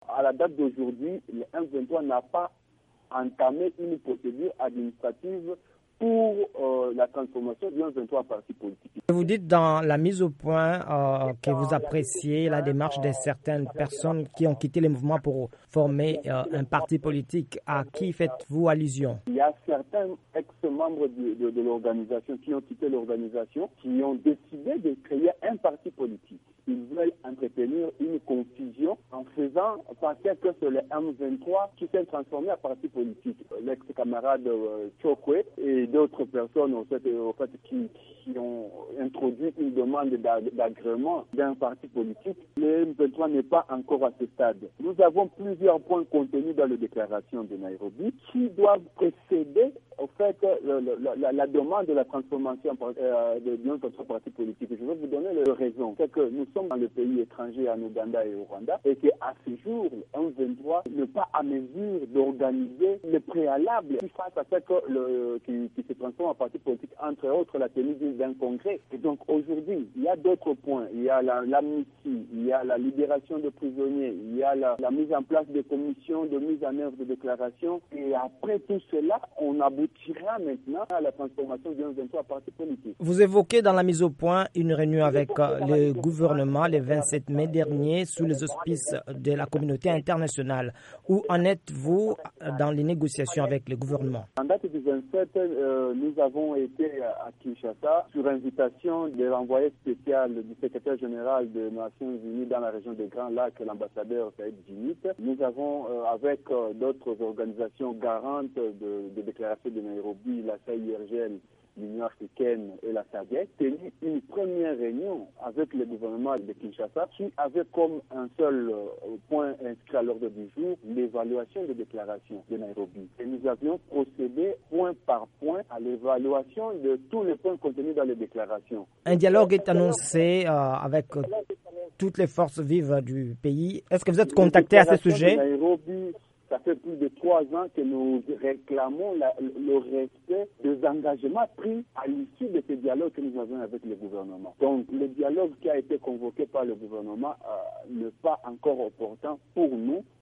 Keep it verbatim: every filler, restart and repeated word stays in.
à la date d'aujourd'hui, le M vingt-trois n'a pas entamé une procédure administrative pour euh, la transformation du M vingt-trois en parti politique. Vous dites dans la mise au point euh, que vous appréciez la démarche de certaines personnes qui ont quitté le mouvement pour former euh, un parti politique. À qui faites-vous allusion? Il y a certains ex-membres de, de, de l'organisation qui ont quitté l'organisation, qui ont décidé de créer un parti politique. Ils veulent entretenir une confusion en faisant penser que c'est le M vingt-trois qui s'est transformé en parti politique. L'ex-camarade euh, Chokwe et d'autres personnes au fait, au fait, qui, qui ont introduit une demande d'agrément d'un parti politique. Le M vingt-trois n'est pas encore à ce stade. Nous avons plusieurs points contenus dans les déclarations de Nairobi qui doivent précéder au fait le, le, la, la demande de la transformation euh, de notre parti politique. Je vais vous donner les raisons. C'est que nous sommes dans le pays étranger, en Ouganda et au Rwanda, et qu'à ce jour, le M vingt-trois n'est pas à mesure d'organiser le préalable qui fasse à ce que le, qui, qui se transforme en parti politique, entre autres la tenue d'un congrès. Et donc aujourd'hui, il y a d'autres points. Il y a l'amnistie, la, il y a la libération de prisonniers, il y a la, la mise en place de commissions de mise en œuvre de déclarations. Et après tout cela, on aboutira maintenant à la transformation du M vingt-trois en parti politique. Vous évoquez dans la mise au point une réunion avec le gouvernement le vingt-sept mai dernier sous les auspices de la communauté internationale. Où en êtes-vous dans les négociations avec le gouvernement? En date du vingt-sept, euh, nous avons été à Kinshasa sur invitation de l'envoyé spécial du secrétaire général des Nations Unies dans la région des Grands Lacs, l'ambassadeur Saïd Djimit. Nous avons, euh, avec euh, d'autres organisations garantes de, de déclaration de Nairobi, la C I R G L, l'Union africaine et la SADC, tenu une première réunion avec le gouvernement de Kinshasa qui avait comme un seul euh, point inscrit à l'ordre du jour l'évaluation des déclarations de Nairobi. Et nous avions procédé point par point à l'évaluation de tous les points contenus dans les déclarations. Un dialogue est annoncé euh, avec euh, toutes les forces vives du pays. Est-ce que vous êtes contacté à ce sujet? Nairobi, ça fait plus de trois ans que nous réclamons la, le respect des engagements pris à l'issue de ce dialogue que nous avons avec le gouvernement. Donc, le dialogue qui a été convoqué par le gouvernement euh, n'est pas encore opportun pour nous.